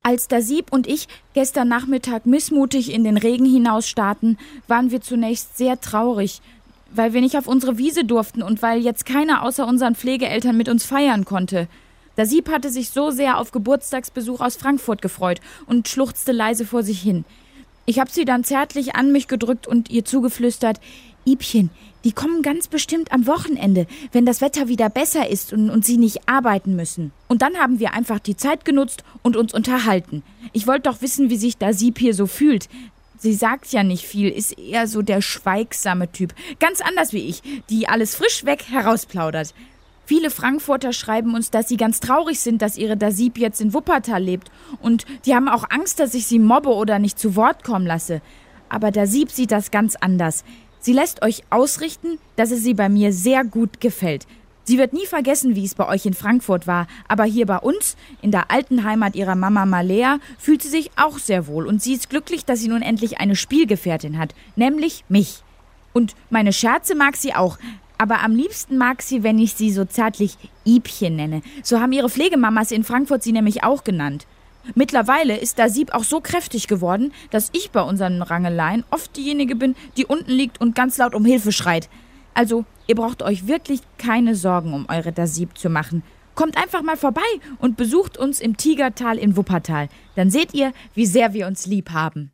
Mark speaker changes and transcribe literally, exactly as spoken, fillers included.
Speaker 1: Als Dasib und ich gestern Nachmittag missmutig in den Regen hinausstarrten, waren wir zunächst sehr traurig, weil wir nicht auf unsere Wiese durften und weil jetzt keiner außer unseren Pflegeeltern mit uns feiern konnte. Dasib hatte sich so sehr auf Geburtstagsbesuch aus Frankfurt gefreut und schluchzte leise vor sich hin. Ich habe sie dann zärtlich an mich gedrückt und ihr zugeflüstert: »Ibchen, die kommen ganz bestimmt am Wochenende, wenn das Wetter wieder besser ist und, und sie nicht arbeiten müssen.« Und dann haben wir einfach die Zeit genutzt und uns unterhalten. Ich wollte doch wissen, wie sich Dasib hier so fühlt. Sie sagt ja nicht viel, ist eher so der schweigsame Typ. Ganz anders wie ich, die alles frisch weg herausplaudert. Viele Frankfurter schreiben uns, dass sie ganz traurig sind, dass ihre Dasib jetzt in Wuppertal lebt. Und die haben auch Angst, dass ich sie mobbe oder nicht zu Wort kommen lasse. Aber Dasib sieht das ganz anders. Sie lässt euch ausrichten, dass es sie bei mir sehr gut gefällt. Sie wird nie vergessen, wie es bei euch in Frankfurt war. Aber hier bei uns, in der alten Heimat ihrer Mama Malea, fühlt sie sich auch sehr wohl. Und sie ist glücklich, dass sie nun endlich eine Spielgefährtin hat. Nämlich mich. Und meine Scherze mag sie auch. Aber am liebsten mag sie, wenn ich sie so zärtlich Ibchen nenne. So haben ihre Pflegemamas in Frankfurt sie nämlich auch genannt. Mittlerweile ist Dasib auch so kräftig geworden, dass ich bei unseren Rangeleien oft diejenige bin, die unten liegt und ganz laut um Hilfe schreit. Also, ihr braucht euch wirklich keine Sorgen um eure Dasib zu machen. Kommt einfach mal vorbei und besucht uns im Tigertal in Wuppertal. Dann seht ihr, wie sehr wir uns lieb haben.